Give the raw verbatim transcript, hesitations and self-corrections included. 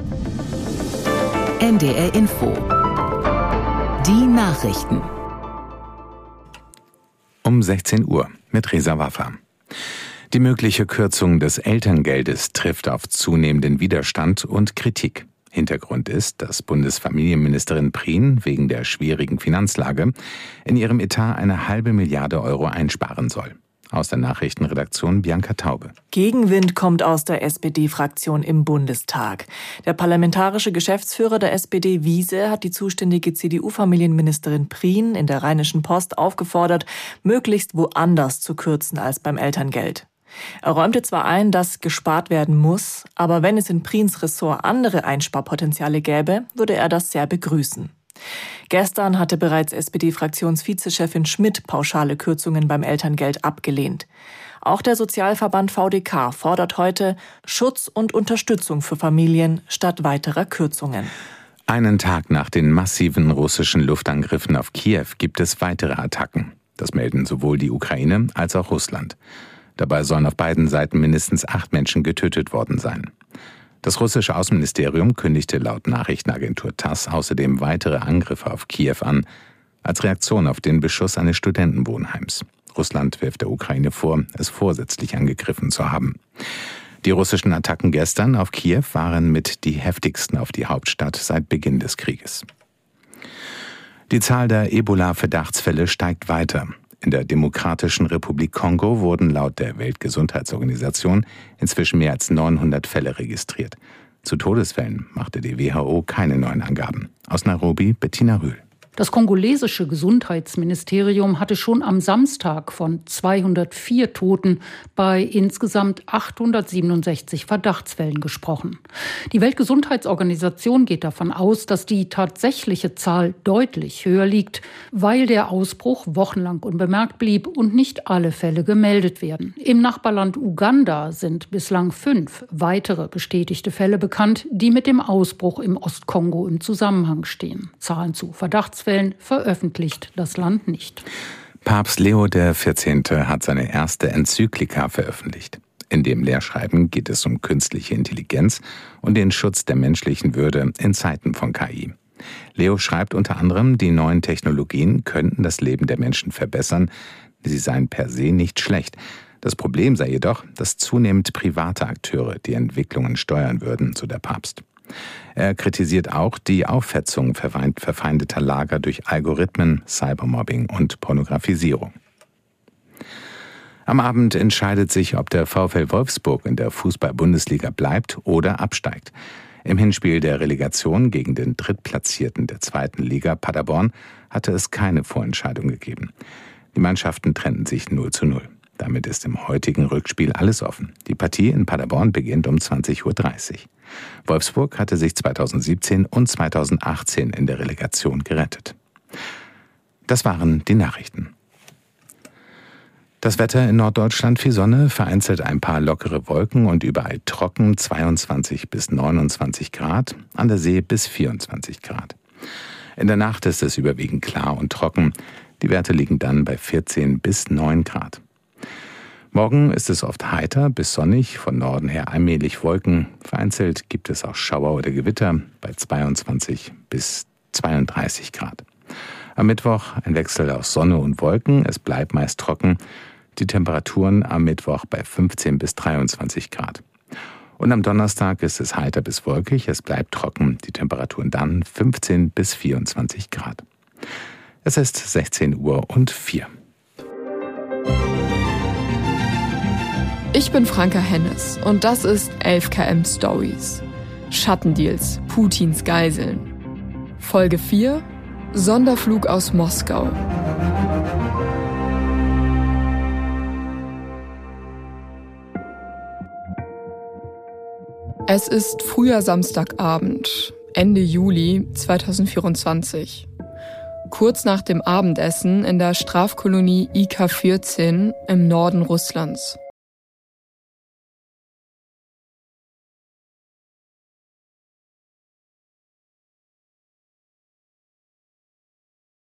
N D R Info. Die Nachrichten. Um sechzehn Uhr mit Reza Waffa. Die mögliche Kürzung des Elterngeldes trifft auf zunehmenden Widerstand und Kritik. Hintergrund ist, dass Bundesfamilienministerin Prien wegen der schwierigen Finanzlage in ihrem Etat eine halbe Milliarde Euro einsparen soll. Aus der Nachrichtenredaktion Bianca Taube. Gegenwind kommt aus der S P D-Fraktion im Bundestag. Der parlamentarische Geschäftsführer der S P D, Wiese, hat die zuständige C D U-Familienministerin Prien in der Rheinischen Post aufgefordert, möglichst woanders zu kürzen als beim Elterngeld. Er räumte zwar ein, dass gespart werden muss, aber wenn es in Priens Ressort andere Einsparpotenziale gäbe, würde er das sehr begrüßen. Gestern hatte bereits S P D-Fraktionsvizechefin Schmidt pauschale Kürzungen beim Elterngeld abgelehnt. Auch der Sozialverband V D K fordert heute Schutz und Unterstützung für Familien statt weiterer Kürzungen. Einen Tag nach den massiven russischen Luftangriffen auf Kiew gibt es weitere Attacken. Das melden sowohl die Ukraine als auch Russland. Dabei sollen auf beiden Seiten mindestens acht Menschen getötet worden sein. Das russische Außenministerium kündigte laut Nachrichtenagentur TASS außerdem weitere Angriffe auf Kiew an, als Reaktion auf den Beschuss eines Studentenwohnheims. Russland wirft der Ukraine vor, es vorsätzlich angegriffen zu haben. Die russischen Attacken gestern auf Kiew waren mit die heftigsten auf die Hauptstadt seit Beginn des Krieges. Die Zahl der Ebola-Verdachtsfälle steigt weiter. In der Demokratischen Republik Kongo wurden laut der Weltgesundheitsorganisation inzwischen mehr als neunhundert Fälle registriert. Zu Todesfällen machte die W H O keine neuen Angaben. Aus Nairobi Bettina Rühl. Das kongolesische Gesundheitsministerium hatte schon am Samstag von zweihundertvier Toten bei insgesamt achthundertsiebenundsechzig Verdachtsfällen gesprochen. Die Weltgesundheitsorganisation geht davon aus, dass die tatsächliche Zahl deutlich höher liegt, weil der Ausbruch wochenlang unbemerkt blieb und nicht alle Fälle gemeldet werden. Im Nachbarland Uganda sind bislang fünf weitere bestätigte Fälle bekannt, die mit dem Ausbruch im Ostkongo im Zusammenhang stehen. Zahlen zu Verdachtsfällen veröffentlicht das Land nicht. Papst Leo der vierzehnte. Hat seine erste Enzyklika veröffentlicht. In dem Lehrschreiben geht es um künstliche Intelligenz und den Schutz der menschlichen Würde in Zeiten von K I. Leo schreibt unter anderem, die neuen Technologien könnten das Leben der Menschen verbessern, sie seien per se nicht schlecht. Das Problem sei jedoch, dass zunehmend private Akteure die Entwicklungen steuern würden, so der Papst. Er kritisiert auch die Aufhetzung verfeindeter Lager durch Algorithmen, Cybermobbing und Pornografisierung. Am Abend entscheidet sich, ob der VfL Wolfsburg in der Fußball-Bundesliga bleibt oder absteigt. Im Hinspiel der Relegation gegen den Drittplatzierten der zweiten Liga Paderborn hatte es keine Vorentscheidung gegeben. Die Mannschaften trennten sich null zu null. Damit ist im heutigen Rückspiel alles offen. Die Partie in Paderborn beginnt um zwanzig Uhr dreißig. Wolfsburg hatte sich zweitausendsiebzehn und zweitausendachtzehn in der Relegation gerettet. Das waren die Nachrichten. Das Wetter in Norddeutschland: viel Sonne, vereinzelt ein paar lockere Wolken und überall trocken, zweiundzwanzig bis neunundzwanzig Grad, an der See bis vierundzwanzig Grad. In der Nacht ist es überwiegend klar und trocken. Die Werte liegen dann bei vierzehn bis neun Grad. Morgen ist es oft heiter bis sonnig, von Norden her allmählich Wolken. Vereinzelt gibt es auch Schauer oder Gewitter bei zweiundzwanzig bis zweiunddreißig Grad. Am Mittwoch ein Wechsel aus Sonne und Wolken, es bleibt meist trocken. Die Temperaturen am Mittwoch bei fünfzehn bis dreiundzwanzig Grad. Und am Donnerstag ist es heiter bis wolkig, es bleibt trocken. Die Temperaturen dann fünfzehn bis vierundzwanzig Grad. Es ist sechzehn Uhr und vier. Ich bin Franka Hennes und das ist elf Kilometer Stories. Schattendeals, Putins Geiseln. Folge vier: Sonderflug aus Moskau. Es ist früher Samstagabend, Ende Juli zweitausendvierundzwanzig. Kurz nach dem Abendessen in der Strafkolonie I K vierzehn im Norden Russlands.